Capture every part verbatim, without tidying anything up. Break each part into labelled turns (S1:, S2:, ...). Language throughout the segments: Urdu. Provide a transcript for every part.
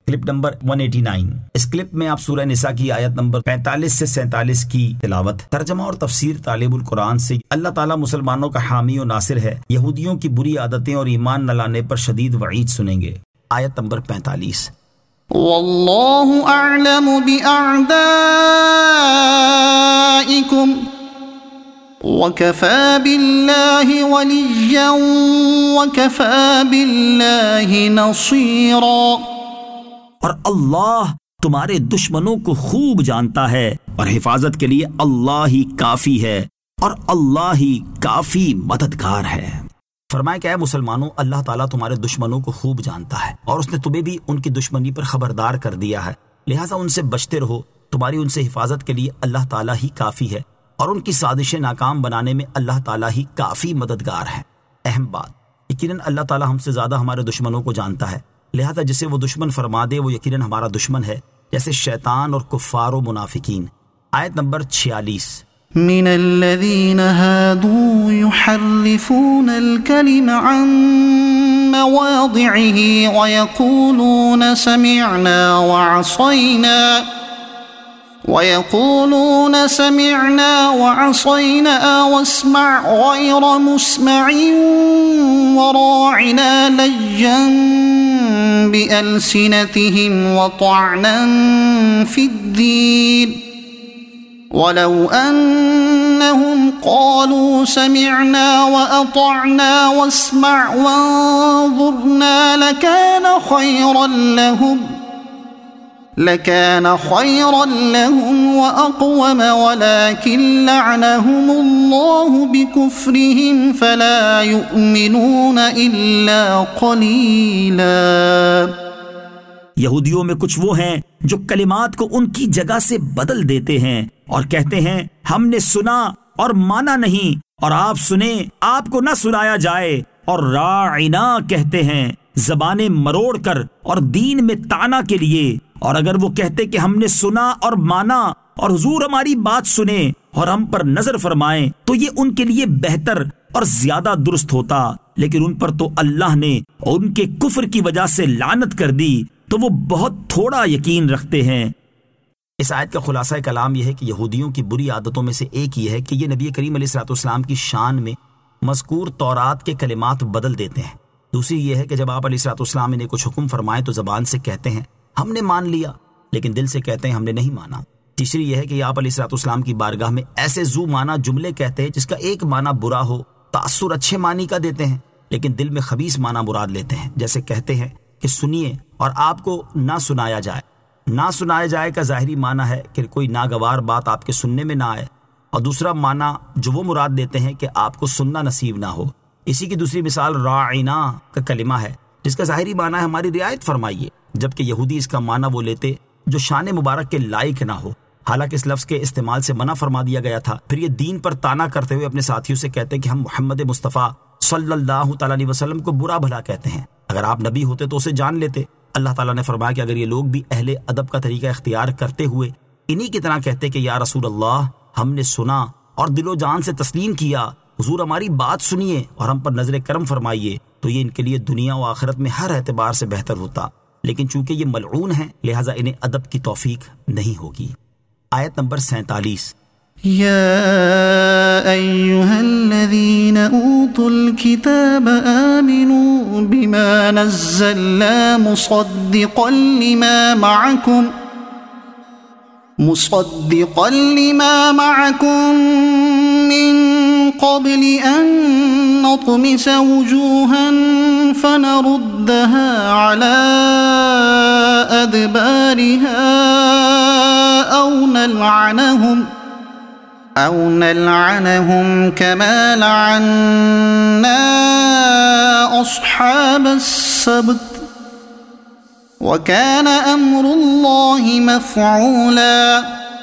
S1: کلپ نمبر ایک سو ننانوے۔ اس کلپ میں آپ سورہ نساء کی آیت نمبر پینتالیس سے سینتالیس کی تلاوت، ترجمہ اور تفسیر طالب القرآن سے۔ اللہ تعالیٰ مسلمانوں کا حامی و ناصر ہے، یہودیوں کی بری عادتیں اور ایمان نہ لانے پر شدید وعید سنیں گے۔ آیت نمبر پینتالیس۔
S2: واللہ اعلم بأعدائکم وَكَفَى بِاللَّهِ وَلِيًّا وَكَفَى بِاللَّهِ نَصِيرًا،
S1: اور اللہ تمہارے دشمنوں کو خوب جانتا ہے اور حفاظت کے لیے اللہ ہی کافی ہے اور اللہ ہی کافی مددگار ہے۔ فرمایا کہ اے مسلمانوں، اللہ تعالیٰ تمہارے دشمنوں کو خوب جانتا ہے اور اس نے تمہیں بھی ان کی دشمنی پر خبردار کر دیا ہے، لہٰذا ان سے بچتے رہو، تمہاری ان سے حفاظت کے لیے اللہ تعالیٰ ہی کافی ہے اور ان کی سازشیں ناکام بنانے میں اللہ تعالیٰ ہی کافی مددگار ہے۔ اہم بات، یقیناً اللہ تعالیٰ ہم سے زیادہ ہمارے دشمنوں کو جانتا ہے، لہذا جسے وہ دشمن فرما دے وہ یقیناً ہمارا دشمن ہے، جیسے شیطان اور کفار و منافقین۔ آیت نمبر چھیالیس۔
S2: من الذين هادوا يحرفون الكلم عن مواضعه ويقولون سمعنا وعصينا ويقولون سمعنا وعصينا واسمع غير مسمع وراعنا لجا بألسنتهم وطعنا في الدين ولو أنهم قالوا سمعنا وأطعنا واسمع وانظرنا لكان خيرا لهم لكان خيرا لهم وأقوم ولكن لعنهم الله بكفرهم فلا يؤمنون إلا قليلا۔
S1: یہودیوں میں کچھ وہ ہیں جو کلمات کو ان کی جگہ سے بدل دیتے ہیں اور کہتے ہیں ہم نے سنا اور مانا نہیں، اور آپ سنیں آپ کو نہ سنایا جائے، اور راعنا کہتے ہیں زبانیں مروڑ کر اور دین میں طعنہ کے لیے، اور اگر وہ کہتے کہ ہم نے سنا اور مانا اور حضور ہماری بات سنیں اور ہم پر نظر فرمائیں تو یہ ان کے لیے بہتر اور زیادہ درست ہوتا، لیکن ان پر تو اللہ نے ان کے کفر کی وجہ سے لعنت کر دی، تو وہ بہت تھوڑا یقین رکھتے ہیں۔ اس آیت کا خلاصہ کلام یہ ہے کہ یہودیوں کی بری عادتوں میں سے ایک یہ ہے کہ یہ نبی کریم علیہ الصلوۃ والسلام کی شان میں مذکور تورات کے کلمات بدل دیتے ہیں۔ دوسری یہ ہے کہ جب آپ علیہ الصلوۃ والسلام انہیں کچھ حکم فرمائیں تو زبان سے کہتے ہیں ہم نے مان لیا، لیکن دل سے کہتے ہیں ہم نے نہیں مانا۔ تیسری یہ ہے کہ آپ علیہ الصلوۃ والسلام کی بارگاہ میں ایسے ذو معنی جملے کہتے ہیں جس کا ایک معنی برا ہو، تاثر اچھے معنی کا دیتے ہیں لیکن دل میں خبیث معنی مراد لیتے ہیں، جیسے کہتے ہیں کہ سنیے اور آپ کو نہ سنایا جائے۔ نہ سنایا جائے کا ظاہری معنی ہے کہ کوئی ناگوار بات آپ کے سننے میں نہ آئے، اور دوسرا معنی جو وہ مراد دیتے ہیں کہ آپ کو سننا نصیب نہ ہو۔ اسی کی دوسری مثال راعنا کا کلمہ ہے جس کا ظاہری معنی ہے ہماری رعایت فرمائیے، جبکہ یہودی اس کا معنی وہ لیتے جو شان مبارک کے لائق نہ ہو، حالانکہ اس لفظ کے استعمال سے منع فرما دیا گیا تھا۔ پھر یہ دین پر طعنہ کرتے ہوئے اپنے ساتھیوں سے کہتے کہ ہم محمد مصطفیٰ صلی اللہ تعالیٰ علیہ وسلم کو برا بھلا کہتے ہیں، اگر آپ نبی ہوتے تو اسے جان لیتے۔ اللہ تعالیٰ نے فرمایا کہ اگر یہ لوگ بھی اہل ادب کا طریقہ اختیار کرتے ہوئے انہی کی طرح کہتے کہ یا رسول اللہ ہم نے سنا اور دل و جان سے تسلیم کیا، حضور ہماری بات سنیے اور ہم پر نظر کرم فرمائیے، تو یہ ان کے لیے دنیا و آخرت میں ہر اعتبار سے بہتر ہوتا، لیکن چونکہ یہ ملعون ہیں لہٰذا انہیں ادب کی توفیق نہیں ہوگی۔ آیت نمبر سینتالیس۔
S2: يا أيها الذين أوتوا الكتاب آمنوا بما نزلنا مصدقا لما معكم مصدقا لما معكم من قبل أن نطمس وجوها فنردها على أدبارها أو نلعنهم أو نلعنهم كما لعنا أصحاب السبت وكان أمر الله مفعولا۔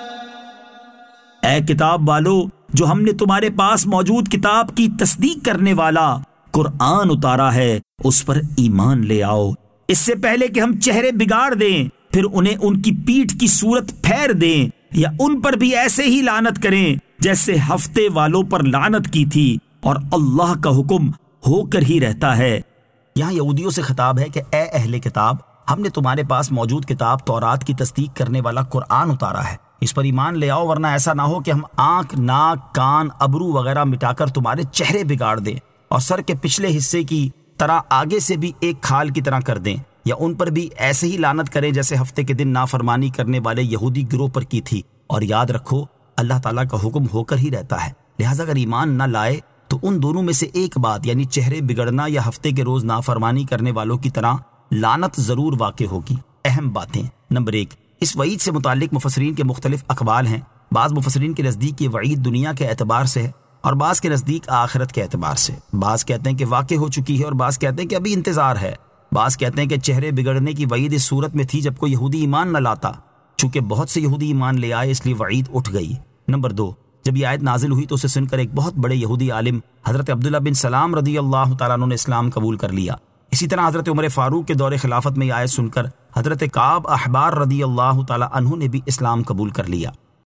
S1: اے کتاب والو، جو ہم نے تمہارے پاس موجود کتاب کی تصدیق کرنے والا قرآن اتارا ہے اس پر ایمان لے آؤ، اس سے پہلے کہ ہم چہرے بگاڑ دیں، پھر انہیں ان کی پیٹھ کی صورت پھیر دیں یا ان پر بھی ایسے ہی لعنت کریں جیسے ہفتے والوں پر لعنت کی تھی، اور اللہ کا حکم ہو کر ہی رہتا ہے۔ یہاں یہودیوں سے خطاب ہے کہ اے اہل کتاب، ہم نے تمہارے پاس موجود کتاب تورات کی تصدیق کرنے والا قرآن اتارا ہے، اس پر ایمان لے آؤ، ورنہ ایسا نہ ہو کہ ہم آنکھ، ناک، کان، ابرو وغیرہ مٹا کر تمہارے چہرے بگاڑ دیں اور سر کے پچھلے حصے کی طرح آگے سے بھی ایک کھال کی طرح کر دیں، یا ان پر بھی ایسے ہی لعنت کریں جیسے ہفتے کے دن نافرمانی کرنے والے یہودی گروہ پر کی تھی۔ اور یاد رکھو اللہ تعالیٰ کا حکم ہو کر ہی رہتا ہے، لہٰذا اگر ایمان نہ لائے تو ان دونوں میں سے ایک بات یعنی چہرے بگڑنا یا ہفتے کے روز نافرمانی کرنے والوں کی طرح لعنت ضرور واقع ہوگی۔ اہم باتیں: نمبر ایک، اس وعید سے متعلق مفسرین کے مختلف اقوال ہیں۔ بعض مفسرین کے نزدیک یہ وعید دنیا کے اعتبار سے ہے اور بعض کے نزدیک آخرت کے اعتبار سے۔ بعض کہتے ہیں کہ واقع ہو چکی ہے اور بعض کہتے ہیں کہ ابھی انتظار ہے۔ بعض کہتے ہیں کہ چہرے بگڑنے کی وعید اس صورت میں تھی جب کوئی یہودی ایمان نہ لاتا، چونکہ بہت سے یہودی ایمان لے آئے اس لیے وعید اٹھ گئی۔ نمبر دو، جب یہ آیت نازل ہوئی تو اسے سن کر ایک بہت بڑے یہودی عالم حضرت عبداللہ بن سلام رضی اللہ تعالیٰ عنہ نے اسلام قبول کر لیا۔ اسی طرح حضرت عمر فاروق کے دور خلافت میں یہ آیت سن کر حضرت کعب احبار رضی اللہ تعالیٰ عنہ نے بھی اسلام قبول کر لیا۔